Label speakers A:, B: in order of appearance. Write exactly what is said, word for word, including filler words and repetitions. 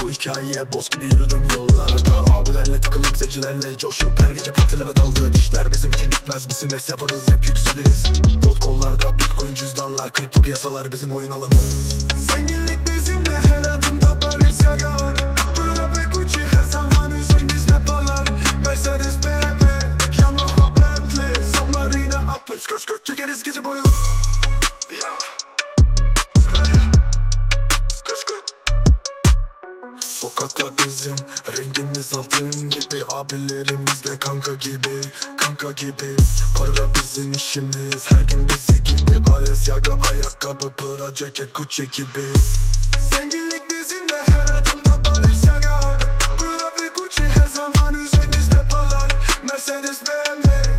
A: bu hikayeye boz gibi yürüdüm yollarda. Abilerle takılıp zecilerle coşup her gece partileme daldığı dişler bizim için bitmez, bizim es yaparız hep yükseliriz. Gold kollarda bitcoin cüzdanlar, kripto piyasalar bizim oyun alanımız. Zenginlik bizimle her adımda Balenciaga, Prada ve Gucci her zaman üzerimiz paralar. Mercedes B M W, Yamaha Bentley, Submarina Atlas, skır skır çekeriz gece boyu. Sokaklar bizim, rengimiz altın gibi, abilerimizle kanka gibi, kanka gibi. Para bizim işimiz, her gün bizi gibi. Balenciaga ayakkabı, Prada ceket, Gucci gibi. Zenginlik bizimle her adımda Balenciaga, Prada ve Gucci her zaman üzerimizde paralar. Mercedes B M W,